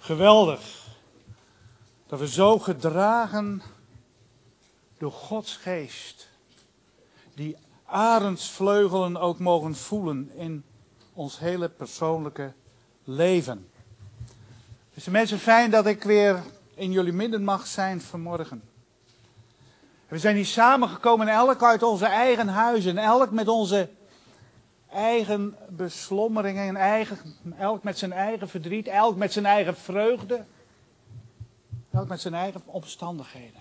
Geweldig dat we zo gedragen door Gods geest die arendsvleugelen ook mogen voelen in ons hele persoonlijke leven. Dus mensen, fijn dat ik weer in jullie midden mag zijn vanmorgen. We zijn hier samengekomen, elk uit onze eigen huizen, elk met onze eigen beslommeringen, elk met zijn eigen verdriet, elk met zijn eigen vreugde, elk met zijn eigen omstandigheden.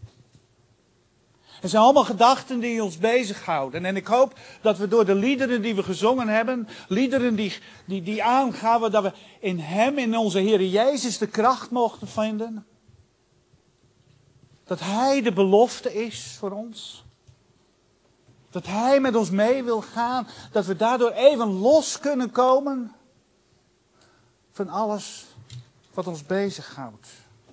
Het zijn allemaal gedachten die ons bezighouden. En ik hoop dat we door de liederen die we gezongen hebben, liederen die aangaven, dat we in Hem, in onze Heer Jezus, de kracht mochten vinden. Dat Hij de belofte is voor ons. Dat Hij met ons mee wil gaan. Dat we daardoor even los kunnen komen van alles wat ons bezighoudt.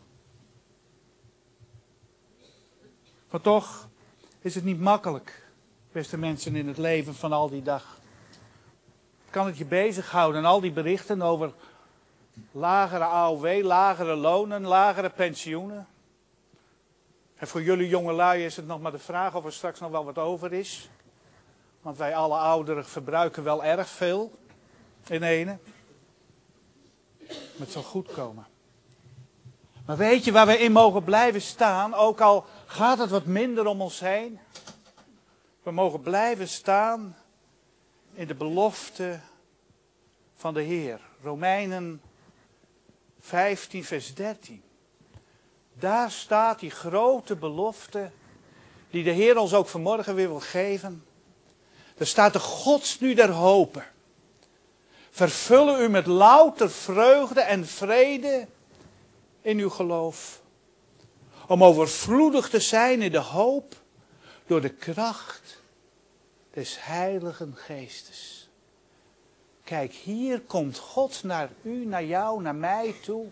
Maar toch is het niet makkelijk, beste mensen, in het leven van al die dag. Kan het je bezighouden en al die berichten over lagere AOW, lagere lonen, lagere pensioenen. En voor jullie jongelui is het nog maar de vraag of er straks nog wel wat over is. Want wij alle ouderen verbruiken wel erg veel in ene. Maar het zal goed komen. Maar weet je waar we in mogen blijven staan, ook al gaat het wat minder om ons heen? We mogen blijven staan in de belofte van de Heer. Romeinen 15 vers 13. Daar staat die grote belofte die de Heer ons ook vanmorgen weer wil geven. Er staat de Gods nu der hope. Vervullen u met louter vreugde en vrede in uw geloof. Om overvloedig te zijn in de hoop door de kracht des Heiligen Geestes. Kijk, hier komt God naar u, naar jou, naar mij toe.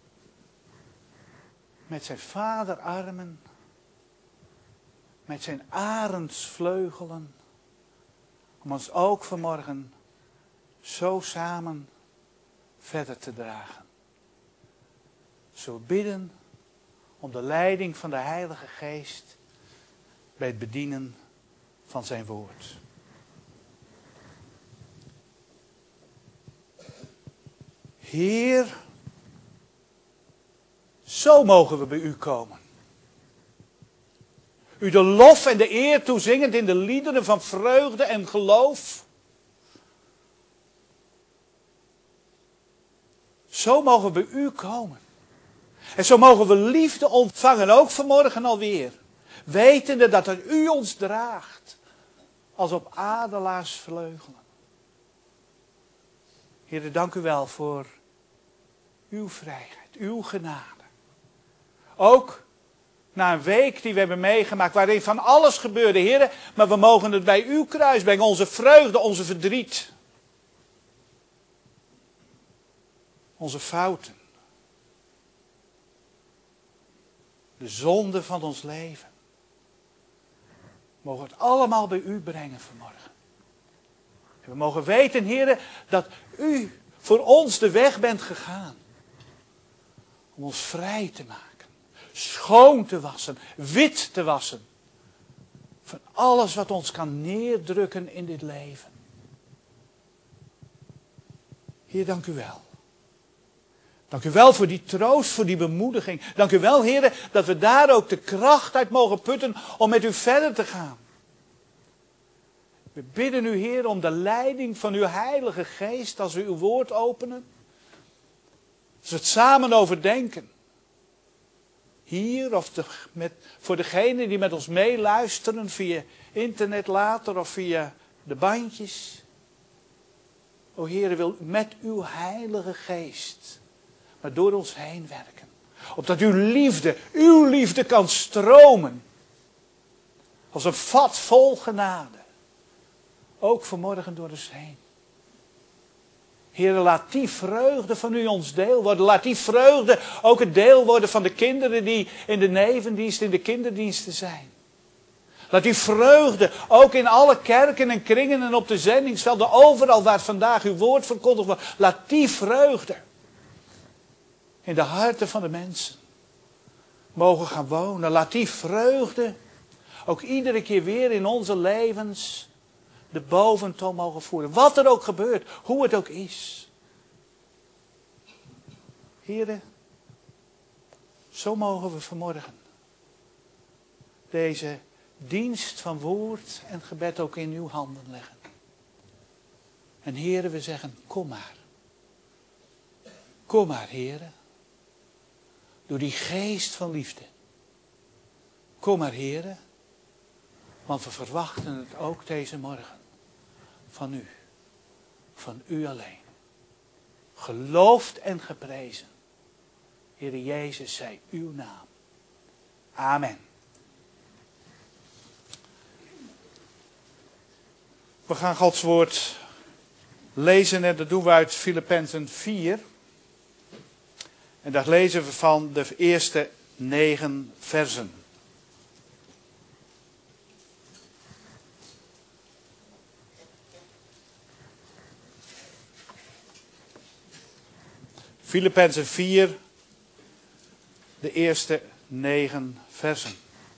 Met zijn vaderarmen. Met zijn arendsvleugelen. Om ons ook vanmorgen zo samen verder te dragen. Zullen we bidden om de leiding van de Heilige Geest bij het bedienen van zijn woord. Heer, zo mogen we bij u komen. U de lof en de eer toezingend in de liederen van vreugde en geloof. Zo mogen we bij u komen. En zo mogen we liefde ontvangen, ook vanmorgen alweer. Wetende dat er u ons draagt, als op adelaarsvleugelen. Heer, dank u wel voor uw vrijheid, uw genade. Ook na een week die we hebben meegemaakt, waarin van alles gebeurde, Heer, maar we mogen het bij uw kruis brengen, onze vreugde, onze verdriet. Onze fouten. De zonde van ons leven. We mogen het allemaal bij u brengen vanmorgen. En we mogen weten, Heer, dat u voor ons de weg bent gegaan. Om ons vrij te maken. Schoon te wassen. Wit te wassen. Van alles wat ons kan neerdrukken in dit leven. Heer, dank u wel. Dank u wel voor die troost, voor die bemoediging. Dank u wel, Heer, dat we daar ook de kracht uit mogen putten om met u verder te gaan. We bidden u, Heer, om de leiding van uw Heilige Geest als we uw woord openen. Als we het samen overdenken. Hier of voor degenen die met ons meeluisteren via internet later of via de bandjes. O Heer, wil met uw Heilige Geest maar door ons heen werken. Opdat uw liefde kan stromen. Als een vat vol genade. Ook vanmorgen door ons heen. Heer, laat die vreugde van u ons deel worden. Laat die vreugde ook het deel worden van de kinderen die in de nevendienst, in de kinderdiensten zijn. Laat die vreugde ook in alle kerken en kringen en op de zendingsvelden, overal waar vandaag uw woord verkondigd wordt. Laat die vreugde in de harten van de mensen mogen gaan wonen. Laat die vreugde ook iedere keer weer in onze levens de boventoon mogen voeren. Wat er ook gebeurt, hoe het ook is. Heren, zo mogen we vanmorgen deze dienst van woord en gebed ook in uw handen leggen. En heren, we zeggen, kom maar. Kom maar, heren. Door die geest van liefde. Kom maar, heren. Want we verwachten het ook deze morgen. Van u. Van u alleen. Geloofd en geprezen. Heere Jezus, zij uw naam. Amen. We gaan Gods woord lezen en dat doen we uit Filippenzen 4. En daar lezen we van de eerste 9 versen. Filippenzen 4, de eerste 9 versen.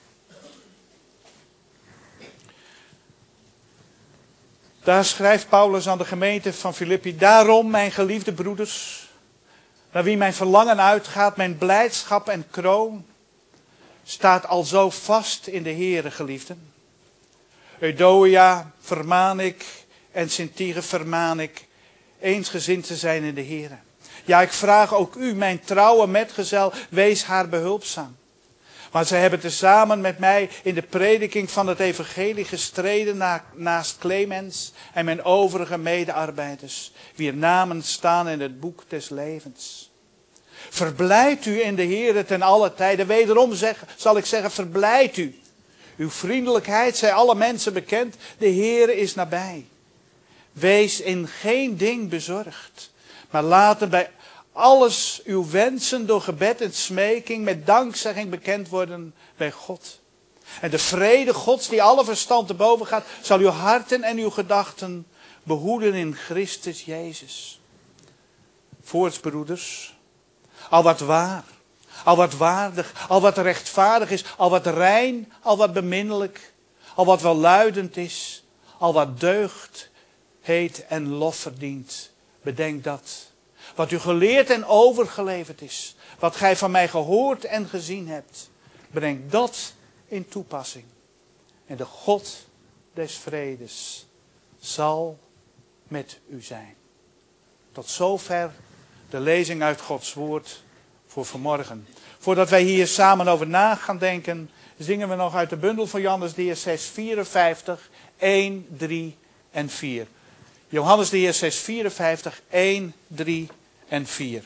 Daar schrijft Paulus aan de gemeente van Filippi: daarom, mijn geliefde broeders, naar wie mijn verlangen uitgaat, mijn blijdschap en kroon, staat al zo vast in de Heere, geliefden. Euodia vermaan ik en Syntyche vermaan ik eensgezind te zijn in de Heere. Ja, ik vraag ook u, mijn trouwe metgezel, wees haar behulpzaam. Maar zij hebben tezamen met mij in de prediking van het evangelie gestreden naast Clemens en mijn overige medearbeiders, wier namen staan in het boek des levens. Verblijd u in de Heere ten alle tijden. Wederom zal ik zeggen, verblijd u. Uw vriendelijkheid zij alle mensen bekend. De Heere is nabij. Wees in geen ding bezorgd, maar laten bij alles uw wensen door gebed en smeking met dankzegging bekend worden bij God. En de vrede Gods die alle verstand te boven gaat, zal uw harten en uw gedachten behoeden in Christus Jezus. Voorts, broeders, al wat waar, al wat waardig, al wat rechtvaardig is, al wat rein, al wat beminnelijk, al wat welluidend is, al wat deugd heet en lof verdient. Bedenk dat. Wat u geleerd en overgeleverd is. Wat gij van mij gehoord en gezien hebt. Breng dat in toepassing. En de God des vredes zal met u zijn. Tot zover de lezing uit Gods woord voor vanmorgen. Voordat wij hier samen over na gaan denken, zingen we nog uit de bundel van Johannes de Heer 6, 54, 1, 3 en 4. Johannes de Heer 6, 54, 1, 3 en 4.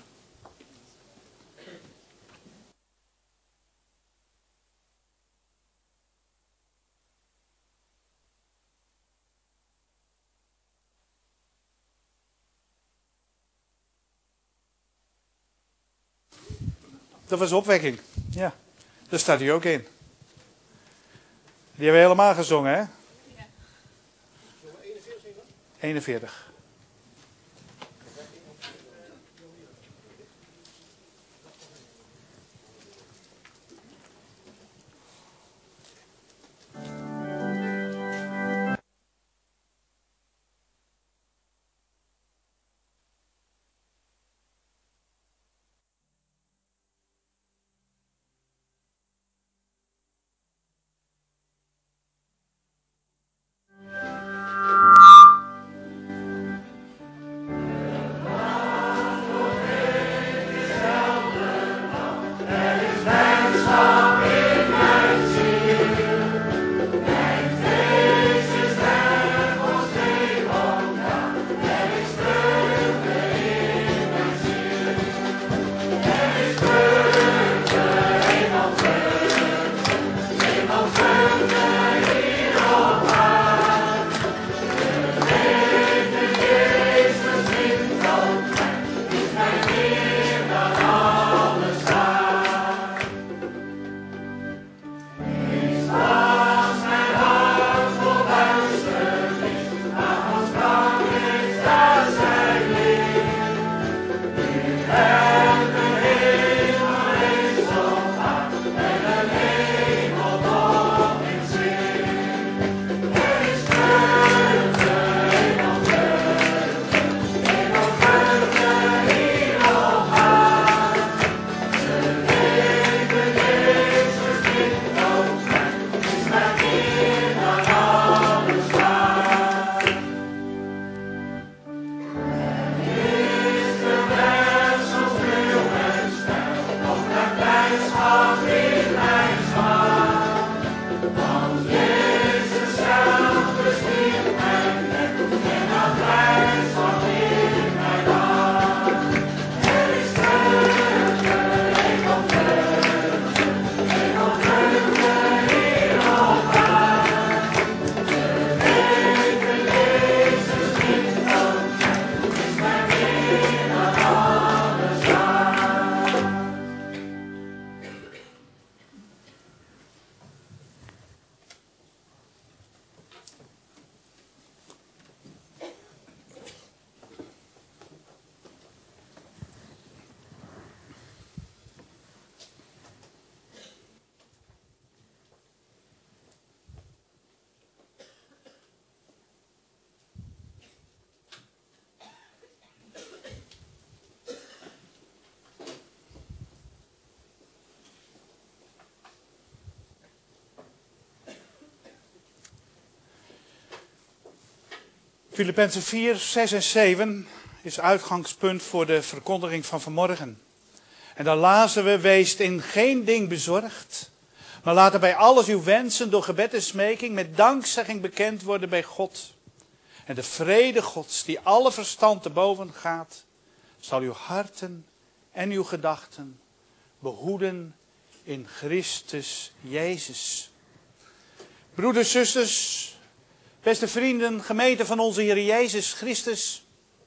Dat was opwekking. Ja, daar staat hij ook in. Die hebben we helemaal gezongen, hè? 41. Filippenzen 4, 6 en 7 is uitgangspunt voor de verkondiging van vanmorgen. En dan lazen we, wees in geen ding bezorgd, maar laten bij alles uw wensen door gebed en smeking met dankzegging bekend worden bij God. En de vrede Gods, die alle verstand te boven gaat, zal uw harten en uw gedachten behoeden in Christus Jezus. Broeders, zusters, beste vrienden, gemeente van onze Heer Jezus Christus.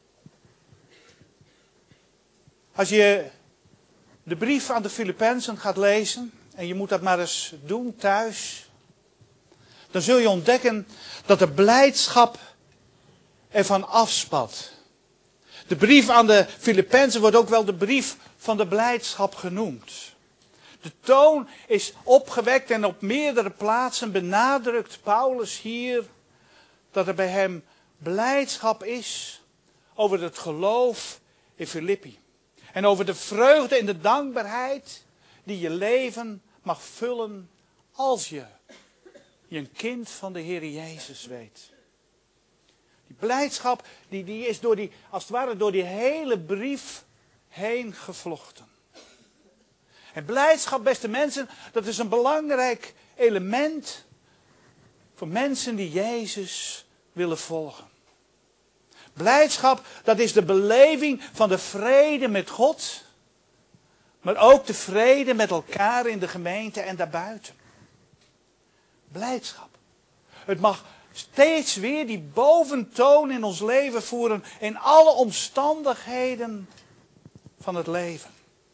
Als je de brief aan de Filippenzen gaat lezen, en je moet dat maar eens doen thuis, dan zul je ontdekken dat de blijdschap ervan afspat. De brief aan de Filippenzen wordt ook wel de brief van de blijdschap genoemd. De toon is opgewekt en op meerdere plaatsen benadrukt Paulus hier dat er bij hem blijdschap is over het geloof in Filippi. En over de vreugde en de dankbaarheid die je leven mag vullen als je een kind van de Heer Jezus weet. Die blijdschap die is als het ware door die hele brief heen gevlochten. En blijdschap, beste mensen, dat is een belangrijk element voor mensen die Jezus willen volgen. Blijdschap, dat is de beleving van de vrede met God, maar ook de vrede met elkaar in de gemeente en daarbuiten. Blijdschap. Het mag steeds weer die boventoon in ons leven voeren in alle omstandigheden van het leven.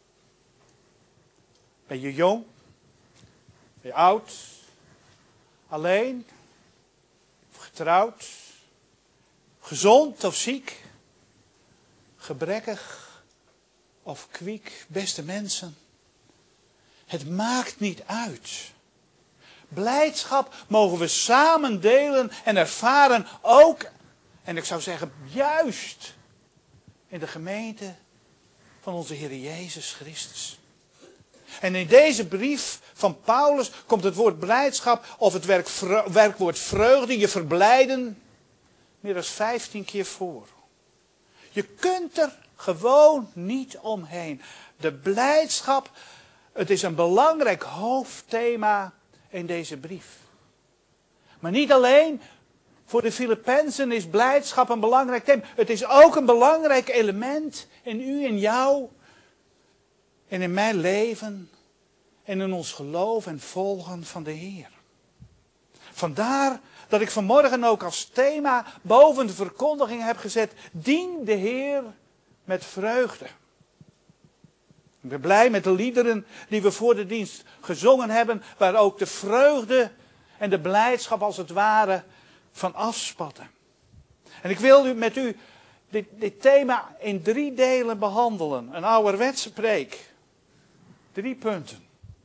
Ben je jong? Ben je oud? Alleen? Of getrouwd? Gezond of ziek? Gebrekkig of kwiek? Beste mensen, het maakt niet uit. Blijdschap mogen we samen delen en ervaren ook, en ik zou zeggen juist, in de gemeente van onze Heer Jezus Christus. En in deze brief van Paulus komt het woord blijdschap of het werkwoord vreugde, je verblijden, meer dan 15 keer voor. Je kunt er gewoon niet omheen. De blijdschap, het is een belangrijk hoofdthema in deze brief. Maar niet alleen voor de Filippenzen is blijdschap een belangrijk thema. Het is ook een belangrijk element in u en jou en in mijn leven en in ons geloof en volgen van de Heer. Vandaar dat ik vanmorgen ook als thema boven de verkondiging heb gezet: dien de Heer met vreugde. Ik ben blij met de liederen die we voor de dienst gezongen hebben, waar ook de vreugde en de blijdschap als het ware van afspatten. En ik wil met u dit thema in 3 delen behandelen. Een ouderwetse preek. 3 punten.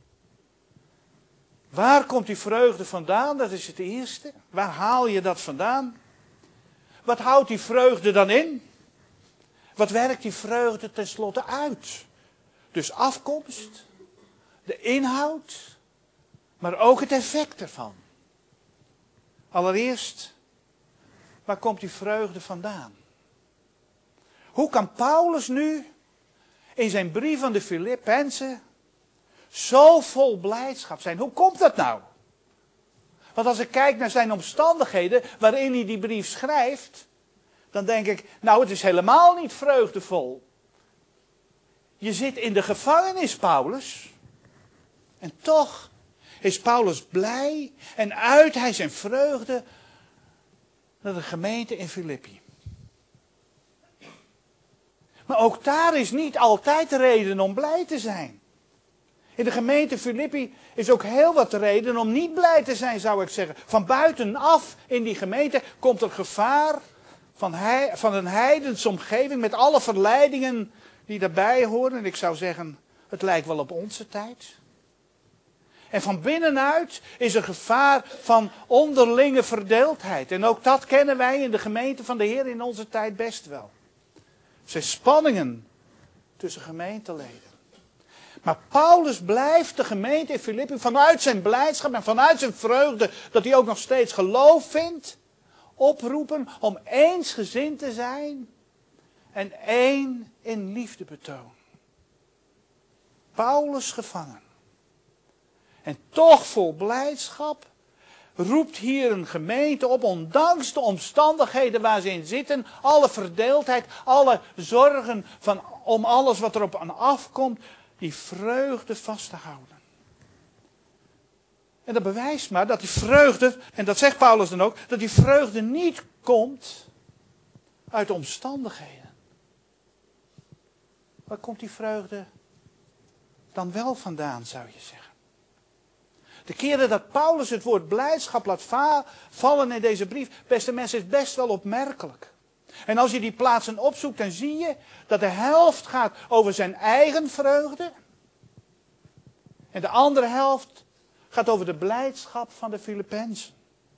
Waar komt die vreugde vandaan? Dat is het eerste. Waar haal je dat vandaan? Wat houdt die vreugde dan in? Wat werkt die vreugde tenslotte uit? Dus afkomst, de inhoud, maar ook het effect ervan. Allereerst, waar komt die vreugde vandaan? Hoe kan Paulus nu in zijn brief aan de Filippenzen zo vol blijdschap zijn? Hoe komt dat nou? Want als ik kijk naar zijn omstandigheden waarin hij die brief schrijft, dan denk ik, nou, het is helemaal niet vreugdevol. Je zit in de gevangenis, Paulus. En toch is Paulus blij en uit hij zijn vreugde naar de gemeente in Filippi. Maar ook daar is niet altijd reden om blij te zijn. In de gemeente Filippi is ook heel wat reden om niet blij te zijn, zou ik zeggen. Van buitenaf in die gemeente komt er gevaar van een heidense omgeving met alle verleidingen die daarbij horen. En ik zou zeggen, het lijkt wel op onze tijd. En van binnenuit is er gevaar van onderlinge verdeeldheid. En ook dat kennen wij in de gemeente van de Heer in onze tijd best wel. Er zijn spanningen tussen gemeenteleden. Maar Paulus blijft de gemeente in Filippi vanuit zijn blijdschap en vanuit zijn vreugde dat hij ook nog steeds geloof vindt, oproepen om eensgezind te zijn en één in liefdebetoon. Paulus gevangen. En toch vol blijdschap roept hier een gemeente op, ondanks de omstandigheden waar ze in zitten, alle verdeeldheid, alle zorgen om alles wat er op en afkomt, die vreugde vast te houden. En dat bewijst maar dat die vreugde, en dat zegt Paulus dan ook, dat die vreugde niet komt uit de omstandigheden. Waar komt die vreugde dan wel vandaan, zou je zeggen? De keren dat Paulus het woord blijdschap laat vallen in deze brief, beste mensen, is best wel opmerkelijk. En als je die plaatsen opzoekt, dan zie je dat de helft gaat over zijn eigen vreugde. En de andere helft gaat over de blijdschap van de Filippenzen.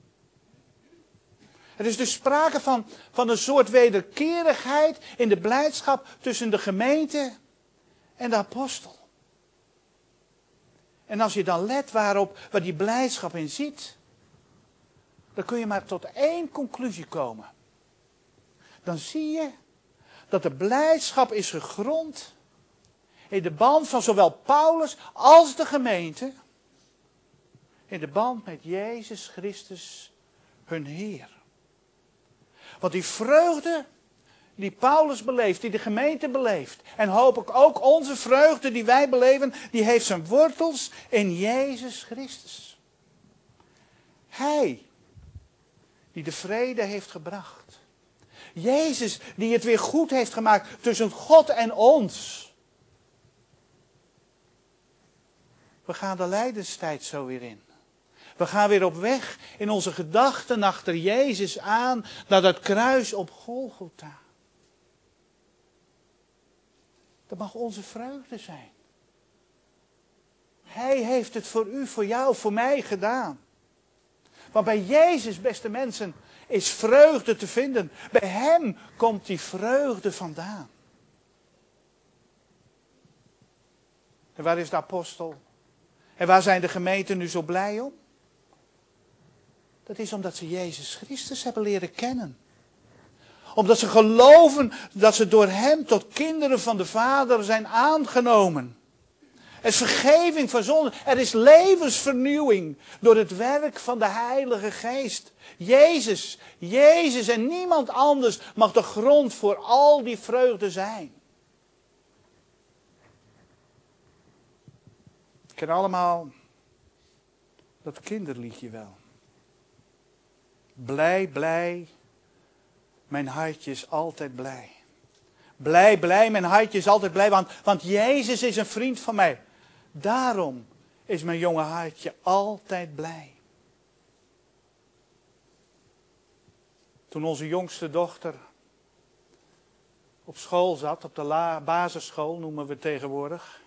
Er is dus sprake van een soort wederkerigheid in de blijdschap tussen de gemeente en de apostel. En als je dan let waar die blijdschap in zit, dan kun je maar tot één conclusie komen. Dan zie je dat de blijdschap is gegrond in de band van zowel Paulus als de gemeente. In de band met Jezus Christus, hun Heer. Want die vreugde die Paulus beleeft, die de gemeente beleeft, en hoop ik ook onze vreugde die wij beleven, die heeft zijn wortels in Jezus Christus. Hij die de vrede heeft gebracht. Jezus die het weer goed heeft gemaakt tussen God en ons. We gaan de lijdenstijd zo weer in. We gaan weer op weg in onze gedachten achter Jezus aan naar dat kruis op Golgotha. Dat mag onze vreugde zijn. Hij heeft het voor u, voor jou, voor mij gedaan. Want bij Jezus, beste mensen, is vreugde te vinden. Bij hem komt die vreugde vandaan. En waar is de apostel? En waar zijn de gemeenten nu zo blij om? Dat is omdat ze Jezus Christus hebben leren kennen. Omdat ze geloven dat ze door hem tot kinderen van de Vader zijn aangenomen. Er is vergeving van zonde. Er is levensvernieuwing door het werk van de Heilige Geest. Jezus en niemand anders mag de grond voor al die vreugde zijn. We kennen allemaal dat kinderliedje wel. Blij, blij, mijn hartje is altijd blij. Blij, blij, mijn hartje is altijd blij, want Jezus is een vriend van mij. Daarom is mijn jonge hartje altijd blij. Toen onze jongste dochter op school zat, op de basisschool noemen we het tegenwoordig.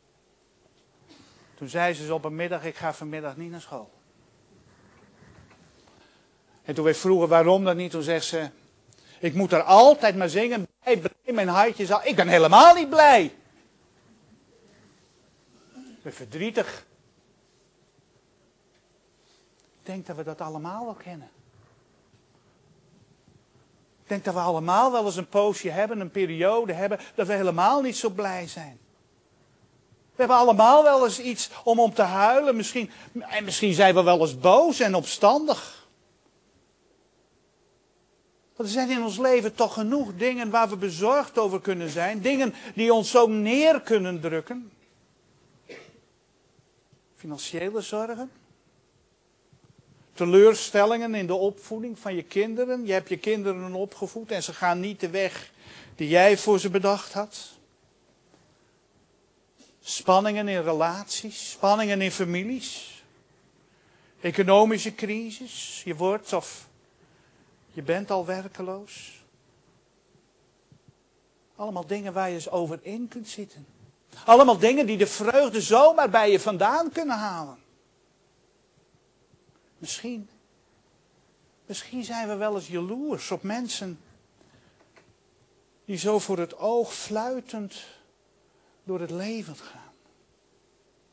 Toen zei ze op een middag, ik ga vanmiddag niet naar school. En toen wij vroegen waarom dan niet, toen zegt ze, ik moet er altijd maar zingen, blij, blij, mijn hartje is al... Ik ben helemaal niet blij. Ik ben verdrietig. Ik denk dat we dat allemaal wel kennen. Ik denk dat we allemaal wel eens een poosje hebben, een periode hebben, dat we helemaal niet zo blij zijn. We hebben allemaal wel eens iets om te huilen. Misschien zijn we wel eens boos en opstandig. Want er zijn in ons leven toch genoeg dingen waar we bezorgd over kunnen zijn. Dingen die ons zo neer kunnen drukken. Financiële zorgen. Teleurstellingen in de opvoeding van je kinderen. Je hebt je kinderen opgevoed en ze gaan niet de weg die jij voor ze bedacht had. Spanningen in relaties, spanningen in families. Economische crisis. Je wordt of je bent al werkeloos. Allemaal dingen waar je eens over in kunt zitten. Allemaal dingen die de vreugde zomaar bij je vandaan kunnen halen. Misschien zijn we wel eens jaloers op mensen die zo voor het oog fluitend door het leven gaan.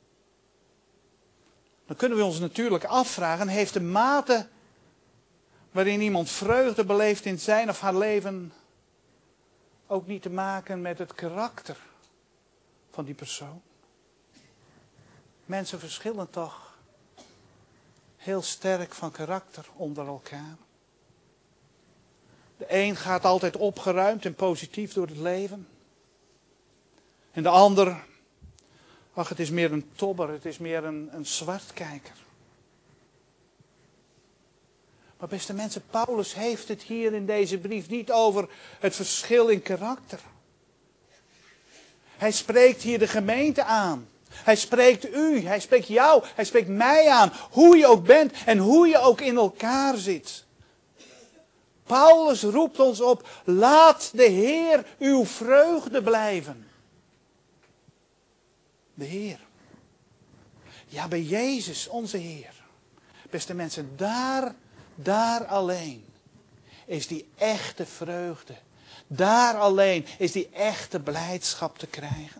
Dan kunnen we ons natuurlijk afvragen, heeft de mate waarin iemand vreugde beleeft in zijn of haar leven, ook niet te maken met het karakter van die persoon? Mensen verschillen toch heel sterk van karakter onder elkaar. De een gaat altijd opgeruimd en positief door het leven. En de ander, ach, het is meer een tobber, het is meer een zwartkijker. Maar beste mensen, Paulus heeft het hier in deze brief niet over het verschil in karakter. Hij spreekt hier de gemeente aan. Hij spreekt u, hij spreekt jou, hij spreekt mij aan. Hoe je ook bent en hoe je ook in elkaar zit. Paulus roept ons op, laat de Heer uw vreugde blijven. De Heer. Ja, bij Jezus, onze Heer. Beste mensen, daar alleen is die echte vreugde. Daar alleen is die echte blijdschap te krijgen.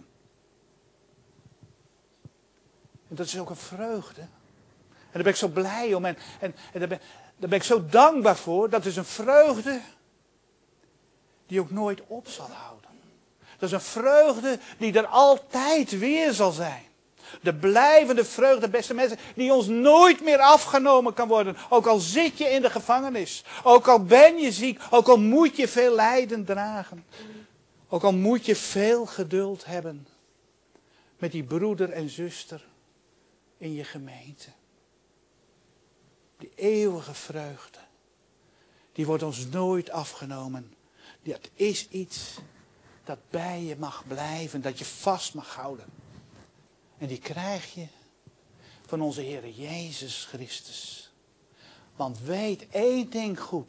En dat is ook een vreugde. En daar ben ik zo blij om en daar ben ik zo dankbaar voor. Dat is een vreugde die ook nooit op zal houden. Dat is een vreugde die er altijd weer zal zijn. De blijvende vreugde, beste mensen, die ons nooit meer afgenomen kan worden. Ook al zit je in de gevangenis. Ook al ben je ziek. Ook al moet je veel lijden dragen. Ook al moet je veel geduld hebben met die broeder en zuster in je gemeente. Die eeuwige vreugde, die wordt ons nooit afgenomen. Dat is iets dat bij je mag blijven, dat je vast mag houden. En die krijg je van onze Heer Jezus Christus. Want weet één ding goed.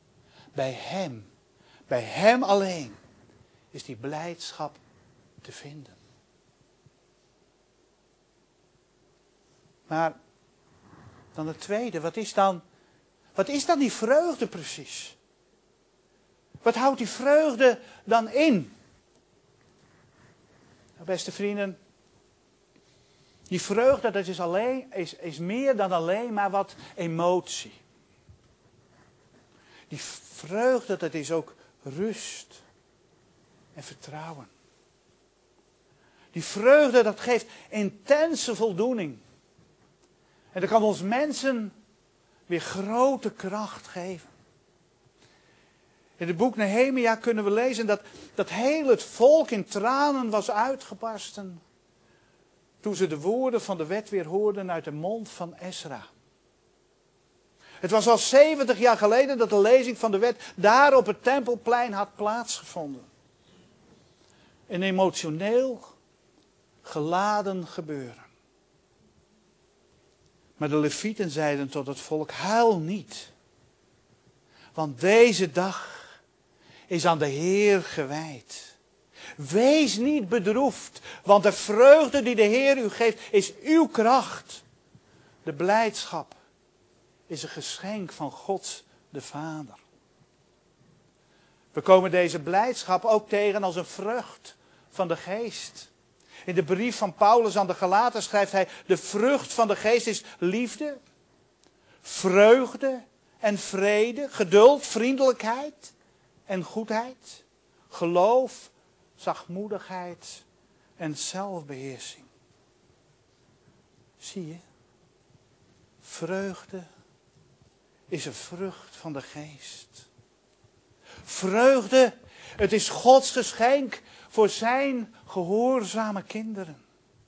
Bij Hem alleen, is die blijdschap te vinden. Maar dan het tweede, wat is dan die vreugde precies? Wat houdt die vreugde dan in? Nou, beste vrienden, die vreugde dat is meer dan alleen maar wat emotie. Die vreugde dat is ook rust en vertrouwen. Die vreugde dat geeft intense voldoening. En dat kan ons mensen weer grote kracht geven. In het boek Nehemia kunnen we lezen dat heel het volk in tranen was uitgebarsten toen ze de woorden van de wet weer hoorden uit de mond van Esra. Het was al 70 jaar geleden dat de lezing van de wet daar op het Tempelplein had plaatsgevonden. Een emotioneel geladen gebeuren. Maar de Levieten zeiden tot het volk, huil niet. Want deze dag is aan de Heer gewijd. Wees niet bedroefd, want de vreugde die de Heer u geeft is uw kracht. De blijdschap is een geschenk van God de Vader. We komen deze blijdschap ook tegen als een vrucht van de geest. In de brief van Paulus aan de Galaten schrijft hij, de vrucht van de geest is liefde, vreugde en vrede, geduld, vriendelijkheid en goedheid, geloof, zachtmoedigheid en zelfbeheersing. Zie je, vreugde is een vrucht van de geest. Vreugde, het is Gods geschenk voor zijn gehoorzame kinderen.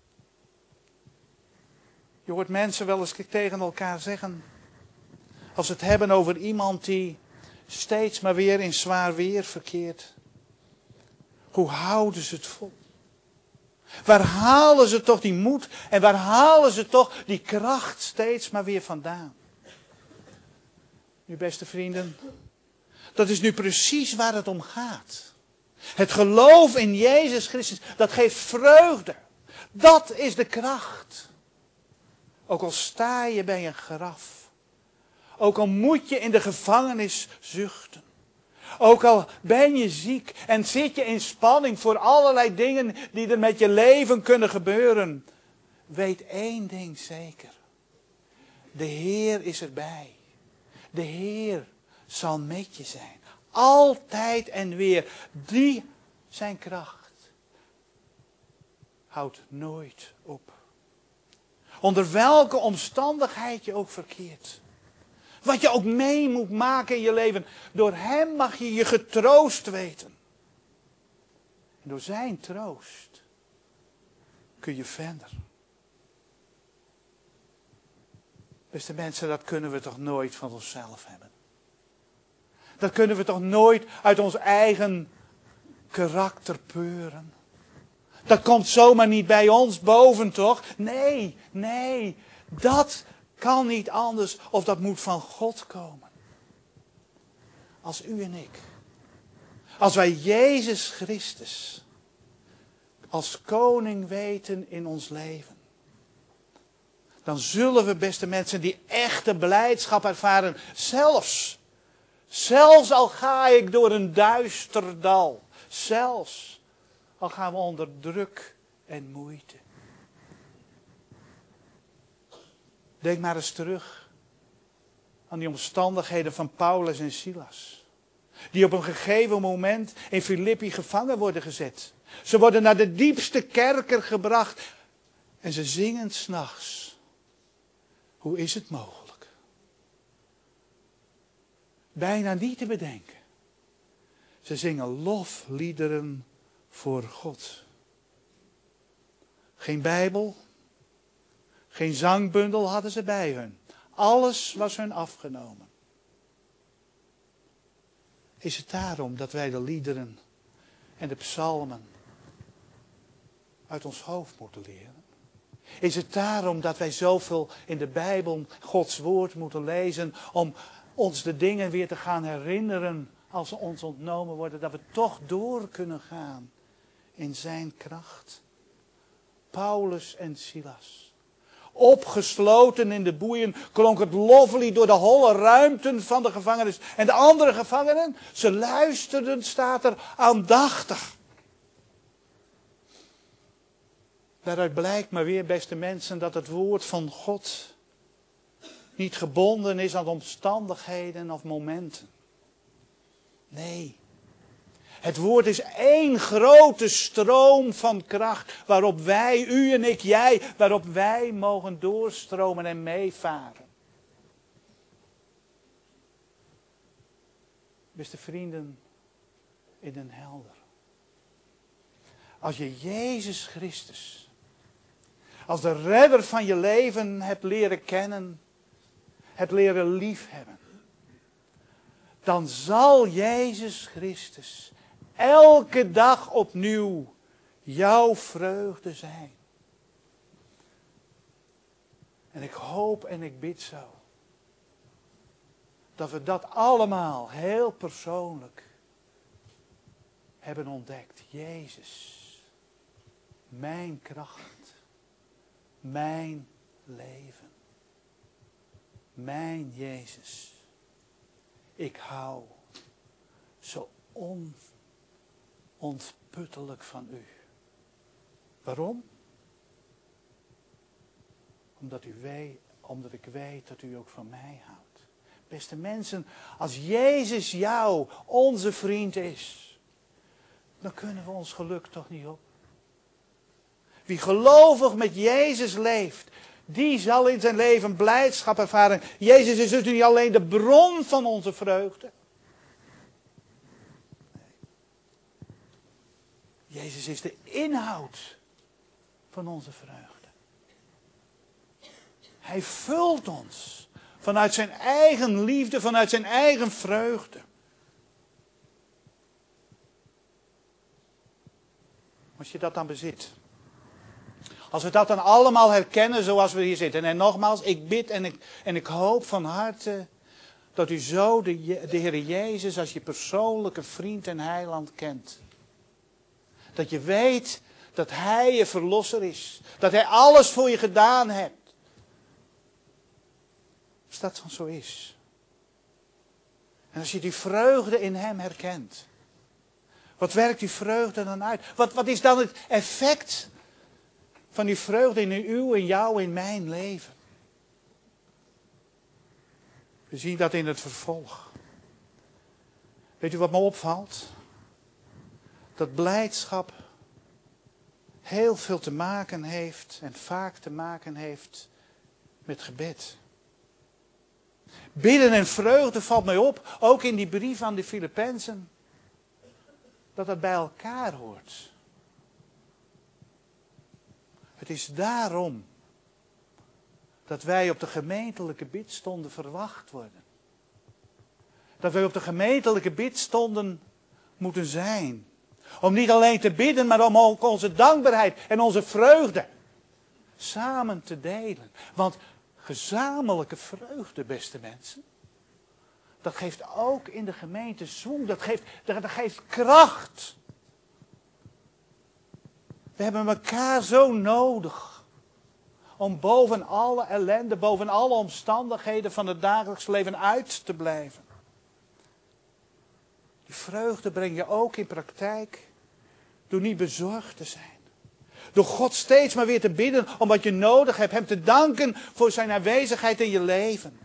Je hoort mensen wel eens tegen elkaar zeggen, als ze het hebben over iemand die steeds maar weer in zwaar weer verkeert. Hoe houden ze het vol? Waar halen ze toch die moed en waar halen ze toch die kracht steeds maar weer vandaan? Nu, beste vrienden, dat is nu precies waar het om gaat. Het geloof in Jezus Christus, dat geeft vreugde. Dat is de kracht. Ook al sta je bij een graf. Ook al moet je in de gevangenis zuchten. Ook al ben je ziek en zit je in spanning voor allerlei dingen die er met je leven kunnen gebeuren. Weet één ding zeker. De Heer is erbij. De Heer zal met je zijn. Altijd en weer. Zijn kracht houdt nooit op. Onder welke omstandigheid je ook verkeert. Wat je ook mee moet maken in je leven. Door hem mag je je getroost weten. En door zijn troost kun je verder. Beste mensen, dat kunnen we toch nooit van onszelf hebben. Dat kunnen we toch nooit uit ons eigen karakter peuren. Dat komt zomaar niet bij ons boven, toch? Nee, dat kan niet anders of dat moet van God komen. Als u en ik. Als wij Jezus Christus als koning weten in ons leven. Dan zullen we, beste mensen, die echte blijdschap ervaren. Zelfs al ga ik door een duister dal. Zelfs al gaan we onder druk en moeite. Denk maar eens terug aan die omstandigheden van Paulus en Silas. Die op een gegeven moment in Filippi gevangen worden gezet. Ze worden naar de diepste kerker gebracht. En ze zingen 's nachts. Hoe is het mogelijk? Bijna niet te bedenken. Ze zingen lofliederen voor God. Geen Bijbel, geen zangbundel hadden ze bij hun. Alles was hun afgenomen. Is het daarom dat wij de liederen en de psalmen uit ons hoofd moeten leren? Is het daarom dat wij zoveel in de Bijbel Gods woord moeten lezen om ons de dingen weer te gaan herinneren als ze ons ontnomen worden, dat we toch door kunnen gaan in zijn kracht? Paulus en Silas. Opgesloten in de boeien klonk het loflied door de holle ruimten van de gevangenis. En de andere gevangenen, ze luisterden, staat er, aandachtig. Daaruit blijkt maar weer, beste mensen, dat het woord van God niet gebonden is aan omstandigheden of momenten. Nee. Het woord is één grote stroom van kracht waarop wij, u en ik, jij, waarop wij mogen doorstromen en meevaren. Beste vrienden in den Helder. Als je Jezus Christus als de redder van je leven hebt leren kennen, hebt leren liefhebben, dan zal Jezus Christus elke dag opnieuw jouw vreugde zijn. En ik hoop en ik bid zo dat we dat allemaal heel persoonlijk hebben ontdekt. Jezus, mijn kracht, mijn leven, mijn Jezus. Ik hou zo onontputtelijk van u. Waarom? Omdat ik weet dat u ook van mij houdt. Beste mensen, als Jezus onze vriend is, dan kunnen we ons geluk toch niet op. Wie gelovig met Jezus leeft, die zal in zijn leven blijdschap ervaren. Jezus is dus niet alleen de bron van onze vreugde. Jezus is de inhoud van onze vreugde. Hij vult ons vanuit zijn eigen liefde, vanuit zijn eigen vreugde. Als je dat dan bezit. Als we dat dan allemaal herkennen zoals we hier zitten. En nogmaals, ik bid en ik hoop van harte dat u zo de Heer Jezus als je persoonlijke vriend en heiland kent. Dat je weet dat Hij je verlosser is. Dat Hij alles voor je gedaan heeft. Als dat dan zo is. En als je die vreugde in Hem herkent. Wat werkt die vreugde dan uit? Wat is dan het effect van die vreugde in uw, in jou, in mijn leven? We zien dat in het vervolg. Weet u wat me opvalt? Dat blijdschap heel veel te maken heeft en vaak te maken heeft met gebed. Bidden en vreugde valt mij op, ook in die brief aan de Filippenzen, dat dat bij elkaar hoort. Het is daarom dat wij op de gemeentelijke bidstonden verwacht worden. Dat wij op de gemeentelijke bidstonden moeten zijn. Om niet alleen te bidden, maar om ook onze dankbaarheid en onze vreugde samen te delen. Want gezamenlijke vreugde, beste mensen, dat geeft ook in de gemeente zoen, dat geeft kracht. We hebben elkaar zo nodig om boven alle ellende, boven alle omstandigheden van het dagelijks leven uit te blijven. Die vreugde breng je ook in praktijk door niet bezorgd te zijn. Door God steeds maar weer te bidden om wat je nodig hebt. Hem te danken voor zijn aanwezigheid in je leven.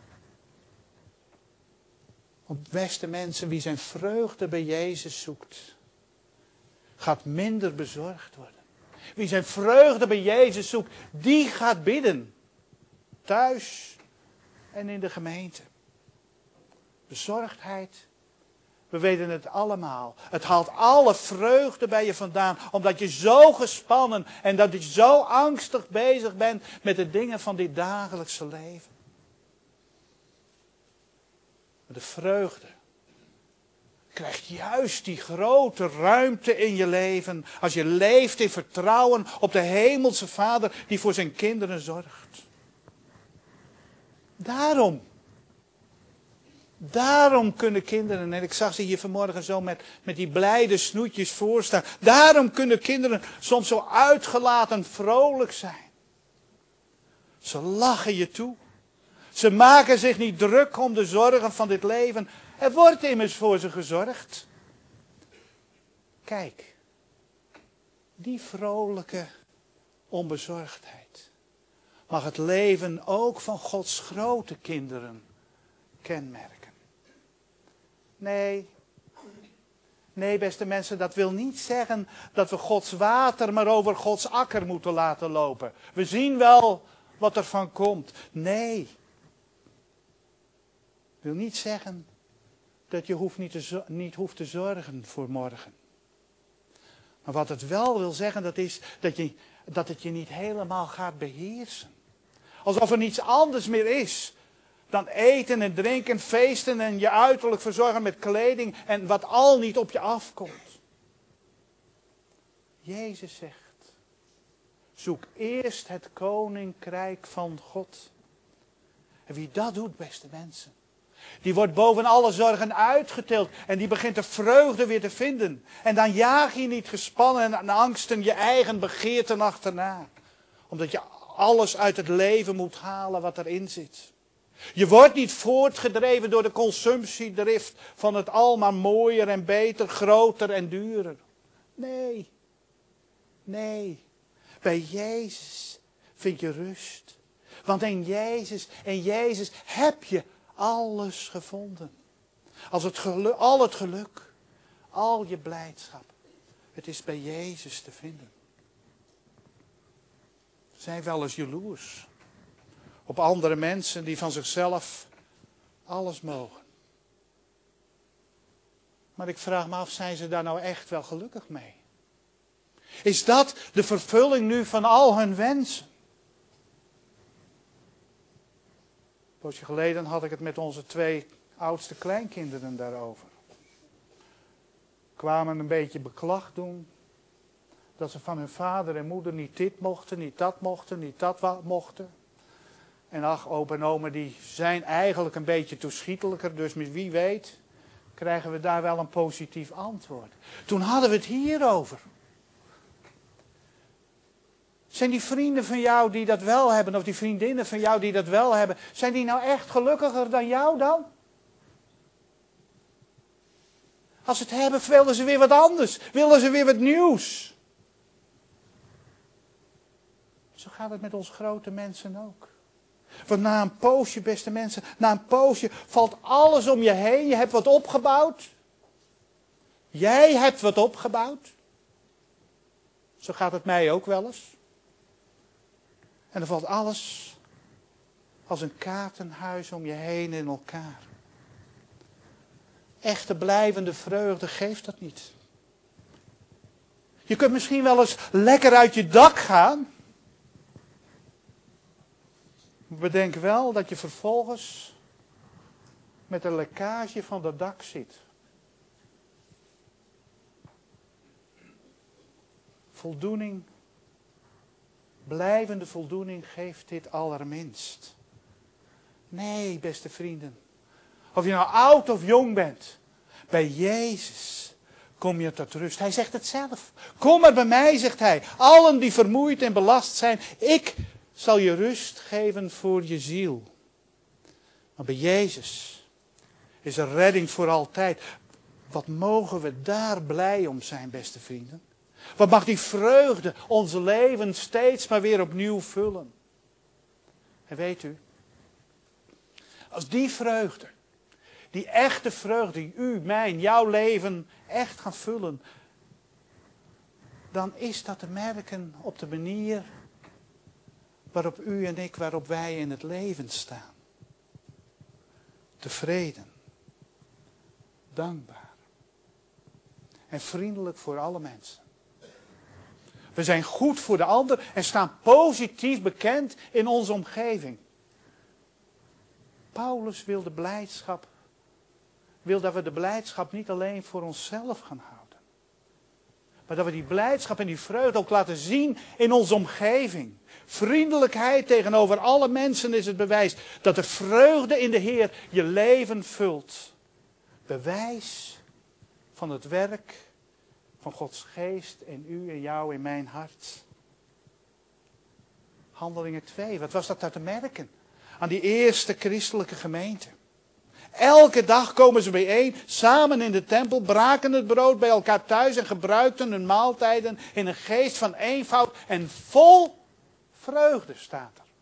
Want beste mensen, wie zijn vreugde bij Jezus zoekt, gaat minder bezorgd worden. Wie zijn vreugde bij Jezus zoekt, die gaat bidden. Thuis en in de gemeente. Bezorgdheid. We weten het allemaal. Het haalt alle vreugde bij je vandaan. Omdat je zo gespannen en dat je zo angstig bezig bent met de dingen van dit dagelijkse leven. Maar de vreugde krijgt juist die grote ruimte in je leven. Als je leeft in vertrouwen op de hemelse Vader die voor zijn kinderen zorgt. Daarom kunnen kinderen, en ik zag ze hier vanmorgen zo met die blijde snoetjes voorstaan. Daarom kunnen kinderen soms zo uitgelaten vrolijk zijn. Ze lachen je toe. Ze maken zich niet druk om de zorgen van dit leven. Er wordt immers voor ze gezorgd. Kijk, die vrolijke onbezorgdheid mag het leven ook van Gods grote kinderen kenmerken. Nee, beste mensen, dat wil niet zeggen dat we Gods water maar over Gods akker moeten laten lopen. We zien wel wat er van komt. Nee. Wil niet zeggen dat je niet hoeft te zorgen voor morgen. Maar wat het wel wil zeggen, dat is dat het je niet helemaal gaat beheersen. Alsof er niets anders meer is dan eten en drinken, feesten en je uiterlijk verzorgen met kleding en wat al niet op je afkomt. Jezus zegt, zoek eerst het koninkrijk van God. En wie dat doet, beste mensen, die wordt boven alle zorgen uitgetild en die begint de vreugde weer te vinden. En dan jaag je niet gespannen en angsten je eigen begeerten achterna. Omdat je alles uit het leven moet halen wat erin zit. Je wordt niet voortgedreven door de consumptiedrift van het almaar mooier en beter, groter en duurder. Nee. Bij Jezus vind je rust. Want in Jezus heb je alles gevonden. Al het geluk, al je blijdschap. Het is bij Jezus te vinden. We zijn wel eens jaloers op andere mensen die van zichzelf alles mogen. Maar ik vraag me af, zijn ze daar nou echt wel gelukkig mee? Is dat de vervulling nu van al hun wensen? Een poosje geleden had ik het met onze 2 oudste kleinkinderen daarover. Kwamen een beetje beklag doen. Dat ze van hun vader en moeder niet dit mochten, niet dat mochten, niet dat mochten. En ach, opa en oma die zijn eigenlijk een beetje toeschietelijker. Dus wie weet krijgen we daar wel een positief antwoord. Toen hadden we het hierover. Zijn die vrienden van jou die dat wel hebben, of die vriendinnen van jou die dat wel hebben, zijn die nou echt gelukkiger dan jou dan? Als ze het hebben, willen ze weer wat anders. Willen ze weer wat nieuws. Zo gaat het met ons grote mensen ook. Want na een poosje, beste mensen, na een poosje valt alles om je heen. Je hebt wat opgebouwd. Jij hebt wat opgebouwd. Zo gaat het mij ook wel eens. En dan valt alles als een kaartenhuis om je heen in elkaar. Echte blijvende vreugde geeft dat niet. Je kunt misschien wel eens lekker uit je dak gaan. Bedenk wel dat je vervolgens met een lekkage van dat dak zit. Voldoening, blijvende voldoening geeft dit allerminst. Nee, beste vrienden. Of je nou oud of jong bent. Bij Jezus kom je tot rust. Hij zegt het zelf. Kom maar bij mij, zegt hij. Allen die vermoeid en belast zijn. Ik zal je rust geven voor je ziel. Maar bij Jezus is er redding voor altijd. Wat mogen we daar blij om zijn, beste vrienden. Wat mag die vreugde ons leven steeds maar weer opnieuw vullen. En weet u, als die vreugde, die echte vreugde die u, mijn, jouw leven echt gaan vullen, dan is dat te merken op de manier waarop u en ik, waarop wij in het leven staan. Tevreden, dankbaar en vriendelijk voor alle mensen. We zijn goed voor de ander en staan positief bekend in onze omgeving. Paulus wil dat we de blijdschap niet alleen voor onszelf gaan houden. Maar dat we die blijdschap en die vreugde ook laten zien in onze omgeving. Vriendelijkheid tegenover alle mensen is het bewijs dat de vreugde in de Heer je leven vult. Bewijs van het werk van Gods geest in u en jou in mijn hart. Handelingen 2, wat was dat daar te merken? Aan die eerste christelijke gemeente. Elke dag komen ze bijeen, samen in de tempel, braken het brood bij elkaar thuis en gebruikten hun maaltijden in een geest van eenvoud en vol vreugde, staat er.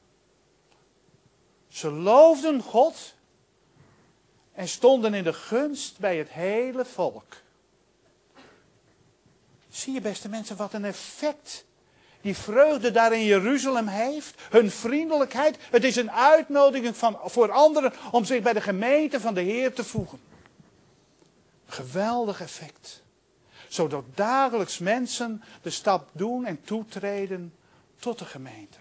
Ze loofden God en stonden in de gunst bij het hele volk. Zie je, beste mensen, wat een effect die vreugde daar in Jeruzalem heeft. Hun vriendelijkheid. Het is een uitnodiging voor anderen om zich bij de gemeente van de Heer te voegen. Geweldig effect. Zodat dagelijks mensen de stap doen en toetreden tot de gemeente.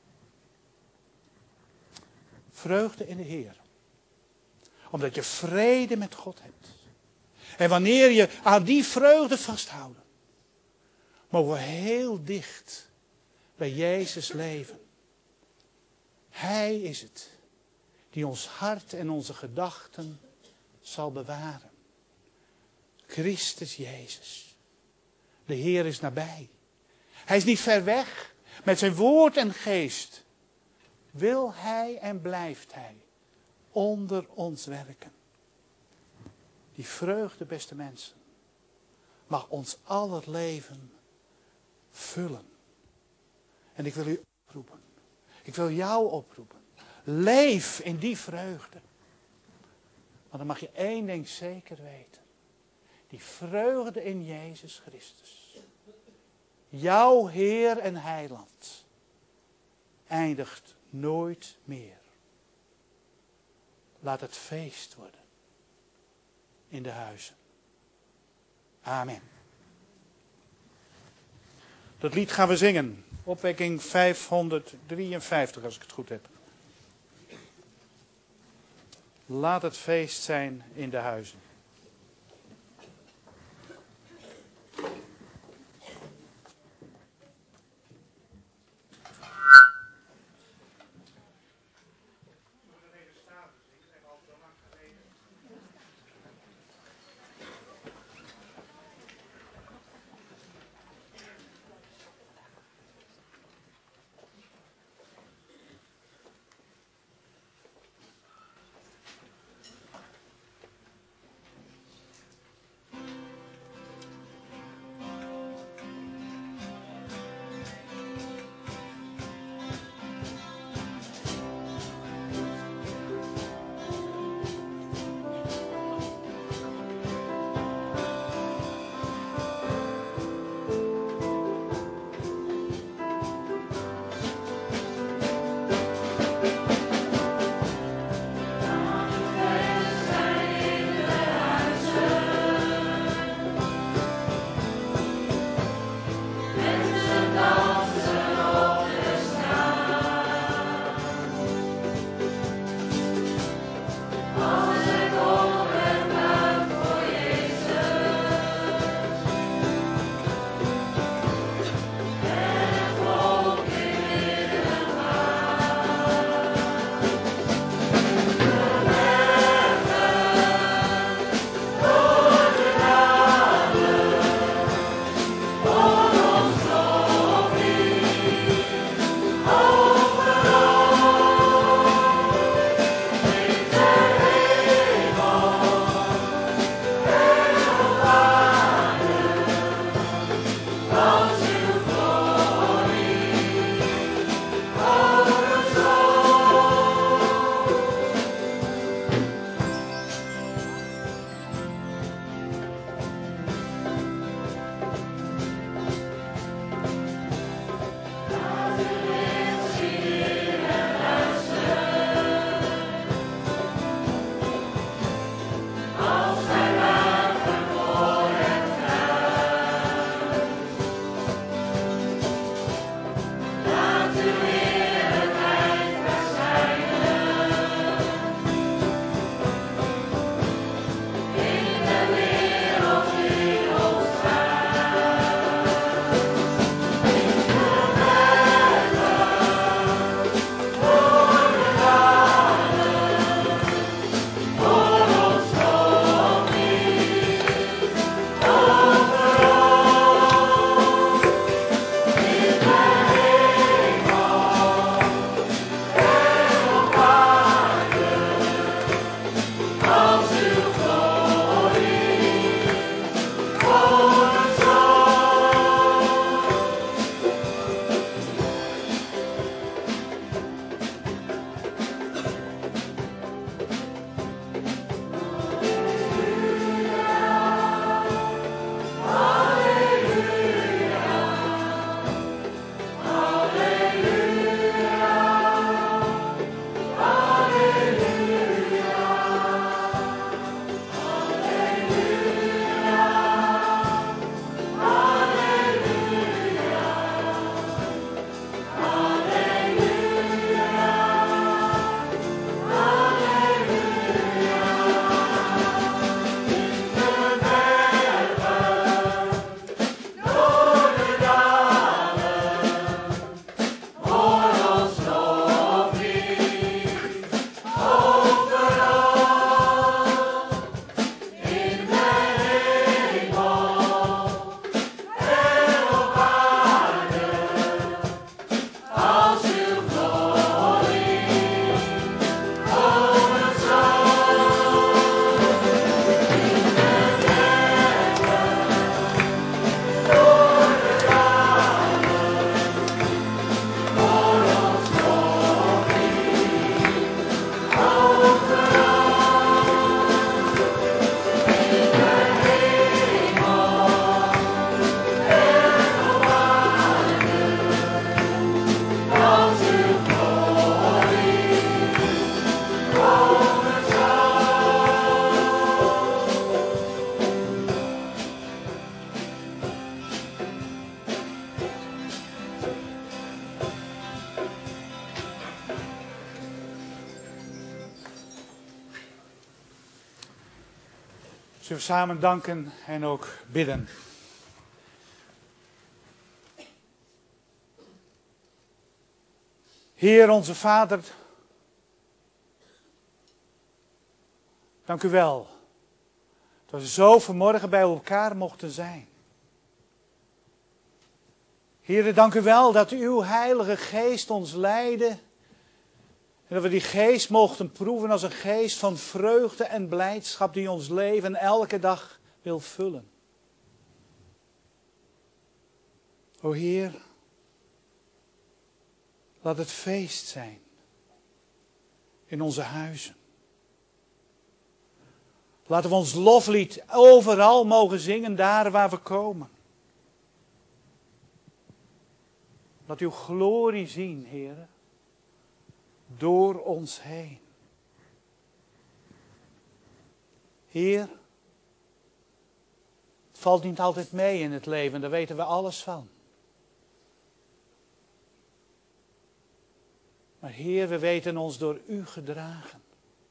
Vreugde in de Heer. Omdat je vrede met God hebt. En wanneer je aan die vreugde vasthoudt, mogen we heel dicht bij Jezus leven. Hij is het die ons hart en onze gedachten zal bewaren. Christus Jezus. De Heer is nabij. Hij is niet ver weg. Met zijn woord en geest wil Hij en blijft Hij onder ons werken. Die vreugde, beste mensen, mag ons al het leven vullen. En ik wil u oproepen. Ik wil jou oproepen. Leef in die vreugde. Want dan mag je één ding zeker weten. Die vreugde in Jezus Christus. Jouw Heer en Heiland. Eindigt nooit meer. Laat het feest worden. In de huizen. Amen. Dat lied gaan we zingen. Opwekking 553 als ik het goed heb. Laat het feest zijn in de huizen. Zullen we samen danken en ook bidden. Heer onze Vader, dank u wel dat we zo vanmorgen bij elkaar mochten zijn. Heer, dank u wel dat uw Heilige Geest ons leidde en dat we die geest mochten proeven als een geest van vreugde en blijdschap die ons leven elke dag wil vullen. O Heer, laat het feest zijn in onze huizen. Laten we ons loflied overal mogen zingen, daar waar we komen. Laat uw glorie zien, Heer, door ons heen. Heer, het valt niet altijd mee in het leven, daar weten we alles van. Maar Heer, we weten ons door u gedragen.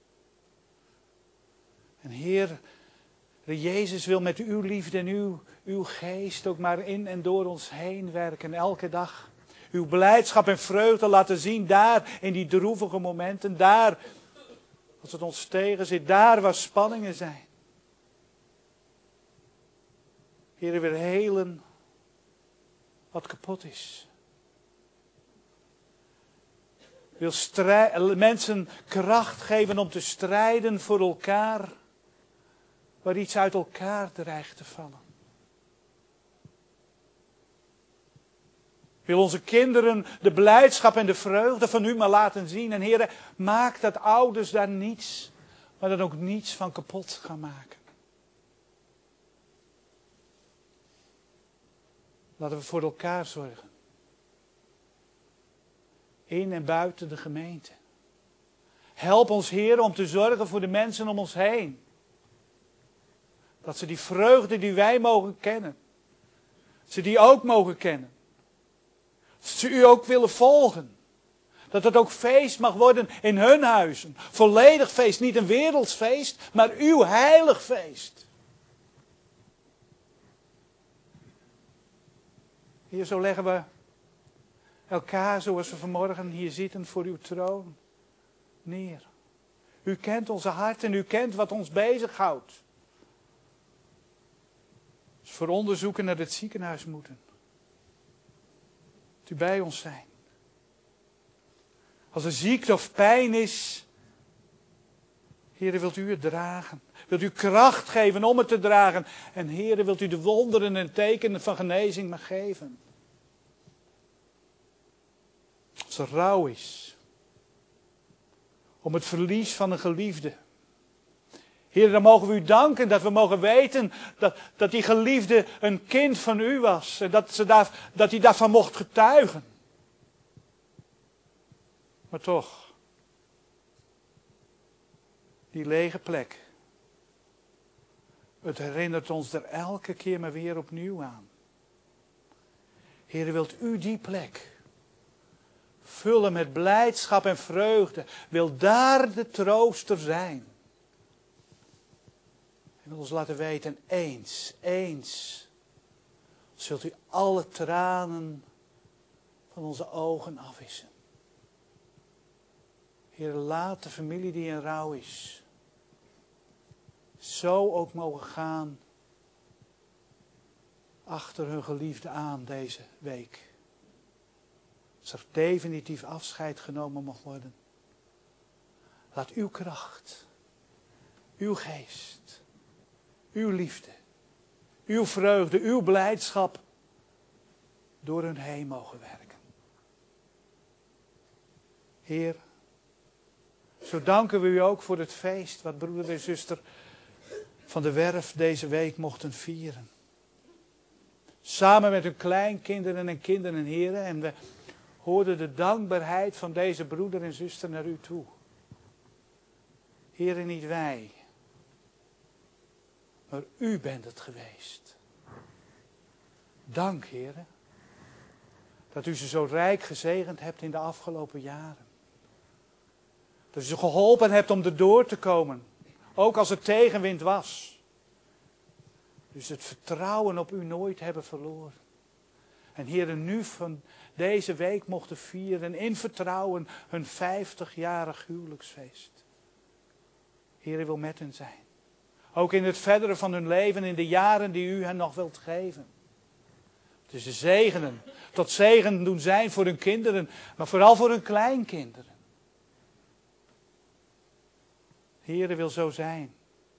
En Heer, Jezus wil met uw liefde en uw geest ook maar in en door ons heen werken, elke dag. Uw blijdschap en vreugde laten zien, daar in die droevige momenten, daar als het ons tegenzit, daar waar spanningen zijn. Heer, weer helen wat kapot is. Wil mensen kracht geven om te strijden voor elkaar, waar iets uit elkaar dreigt te vallen. Wil onze kinderen de blijdschap en de vreugde van u maar laten zien. En Heer, maak dat ouders daar niets, maar dan ook niets van kapot gaan maken. Laten we voor elkaar zorgen. In en buiten de gemeente. Help ons, Heer, om te zorgen voor de mensen om ons heen. Dat ze die vreugde die wij mogen kennen, ze die ook mogen kennen. Dat ze u ook willen volgen. Dat het ook feest mag worden in hun huizen. Volledig feest, niet een werelds feest, maar uw heilig feest. Hier zo leggen we elkaar, zoals we vanmorgen hier zitten voor uw troon, neer. U kent onze harten, u kent wat ons bezighoudt. Als we voor onderzoeken naar het ziekenhuis moeten. Dat u bij ons zijn. Als er ziekte of pijn is, Heere, wilt u het dragen. Wilt u kracht geven om het te dragen. En Heere, wilt u de wonderen en tekenen van genezing maar geven. Als er rouw is. Om het verlies van een geliefde. Heer, dan mogen we u danken dat we mogen weten dat die geliefde een kind van u was. En dat hij daarvan mocht getuigen. Maar toch, die lege plek. Het herinnert ons er elke keer maar weer opnieuw aan. Heer, wilt u die plek vullen met blijdschap en vreugde. Wil daar de trooster zijn. En wil ons laten weten, eens, zult u alle tranen van onze ogen afwissen. Heer, laat de familie die in rouw is, zo ook mogen gaan achter hun geliefde aan deze week. Als er definitief afscheid genomen mag worden. Laat uw kracht, uw geest, uw liefde, uw vreugde, uw blijdschap door hun heen mogen werken. Heer, zo danken we u ook voor het feest wat broeder en zuster van de Werf deze week mochten vieren. Samen met hun kleinkinderen en kinderen, heren. En we hoorden de dankbaarheid van deze broeder en zuster naar u toe. Heren, niet wij. Maar u bent het geweest. Dank, heren. Dat u ze zo rijk gezegend hebt in de afgelopen jaren. Dat u ze geholpen hebt om erdoor te komen. Ook als er tegenwind was. Dus het vertrouwen op u nooit hebben verloren. En Heere, nu van deze week mochten vieren in vertrouwen hun 50-jarig huwelijksfeest. Heere wil met hen zijn. Ook in het verdere van hun leven, in de jaren die u hen nog wilt geven. Dus ze zegenen, tot zegen doen zijn voor hun kinderen, maar vooral voor hun kleinkinderen. Heere wil zo zijn.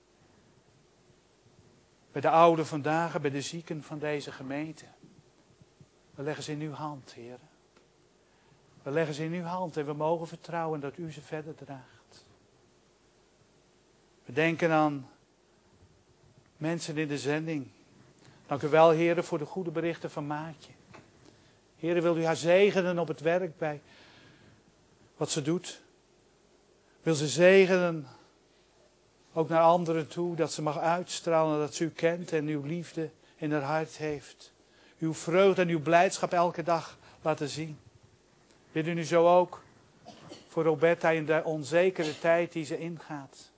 Bij de ouden vandaag, bij de zieken van deze gemeente. We leggen ze in uw hand, Heere. We leggen ze in uw hand en we mogen vertrouwen dat u ze verder draagt. We denken aan mensen in de zending. Dank u wel, Heere, voor de goede berichten van Maatje. Heere, wil u haar zegenen op het werk bij wat ze doet. Wil ze zegenen ook naar anderen toe, dat ze mag uitstralen dat ze u kent en uw liefde in haar hart heeft. Uw vreugde en uw blijdschap elke dag laten zien. Bidden u zo ook voor Roberta in de onzekere tijd die ze ingaat.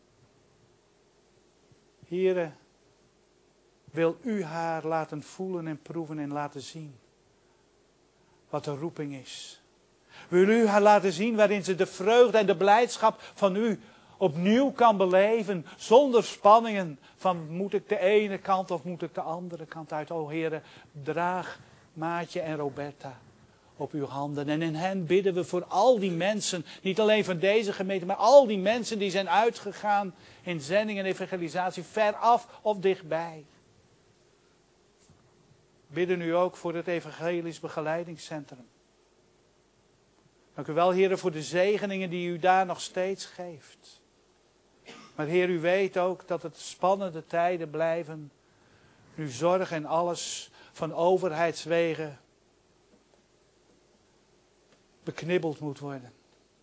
Heere, wil u haar laten voelen en proeven en laten zien wat de roeping is. Wil u haar laten zien waarin ze de vreugde en de blijdschap van u opnieuw kan beleven. Zonder spanningen van moet ik de ene kant of moet ik de andere kant uit. O Heere, draag Maatje en Roberta op uw handen. En in hen bidden we voor al die mensen, niet alleen van deze gemeente, maar al die mensen die zijn uitgegaan in zending en evangelisatie, veraf of dichtbij. Bidden u ook voor het Evangelisch Begeleidingscentrum. Dank u wel, Heer, voor de zegeningen die u daar nog steeds geeft. Maar Heer, u weet ook dat het spannende tijden blijven. Nu zorg en alles van overheidswegen beknibbeld moet worden.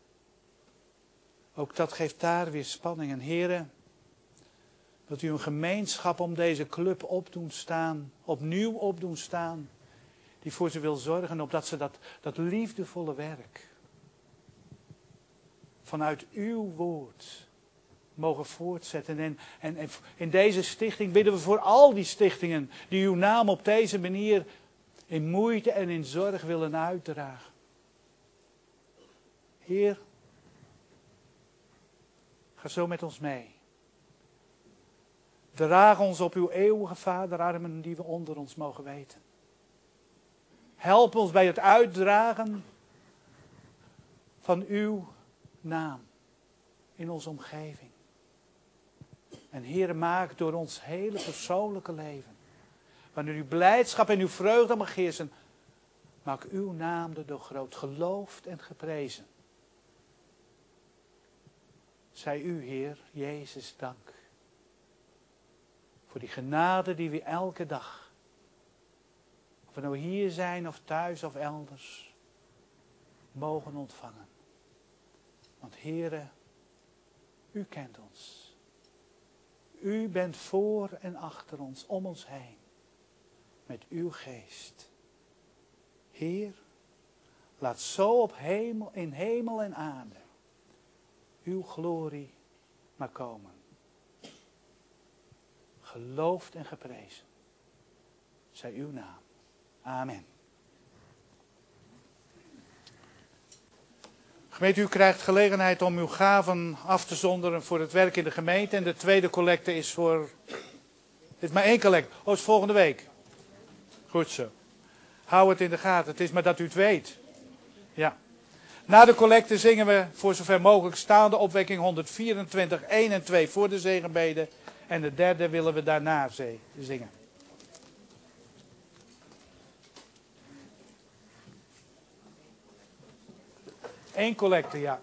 Ook dat geeft daar weer spanning. En Heer, dat u een gemeenschap om deze club opnieuw op doen staan. Die voor ze wil zorgen, opdat ze dat liefdevolle werk vanuit uw woord mogen voortzetten. En in deze stichting bidden we voor al die stichtingen die uw naam op deze manier in moeite en in zorg willen uitdragen. Heer, ga zo met ons mee. Draag ons op uw eeuwige vaderarmen die we onder ons mogen weten. Help ons bij het uitdragen van uw naam in onze omgeving. En Heere, maak door ons hele persoonlijke leven, wanneer uw blijdschap en uw vreugde mag heersen, maak uw naam door groot geloofd en geprezen. Zij u, Heer, Jezus, dank. Voor die genade die we elke dag, of we nou hier zijn of thuis of elders, mogen ontvangen. Want Heere, u kent ons. U bent voor en achter ons, om ons heen. Met uw geest. Heer, laat zo in hemel en aarde uw glorie maar komen. Geloofd en geprezen zij uw naam. Amen. Gemeente, u krijgt gelegenheid om uw gaven af te zonderen voor het werk in de gemeente. En de tweede collecte is voor... Het is maar één collecte. Oh, het is volgende week. Goed zo. Hou het in de gaten. Het is maar dat u het weet. Ja. Na de collecte zingen we voor zover mogelijk staande opwekking 124, 1 en 2 voor de zegenbede. En de derde willen we daarna zingen. Eén collecte, ja.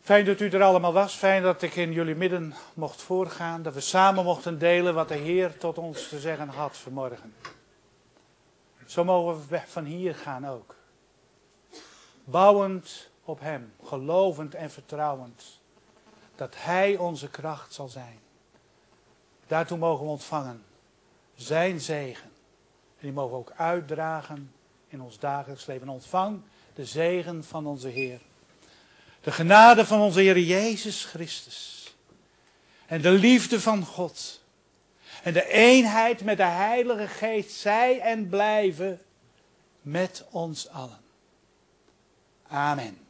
Fijn dat u er allemaal was. Fijn dat ik in jullie midden mocht voorgaan. Dat we samen mochten delen wat de Heer tot ons te zeggen had vanmorgen. Zo mogen we van hier gaan ook. Bouwend op Hem. Gelovend en vertrouwend. Dat Hij onze kracht zal zijn. Daartoe mogen we ontvangen. Zijn zegen. En die mogen we ook uitdragen in ons dagelijks leven. Ontvang de zegen van onze Heer. De genade van onze Heer Jezus Christus. En de liefde van God. En de eenheid met de Heilige Geest. Zij en blijven met ons allen. Amen.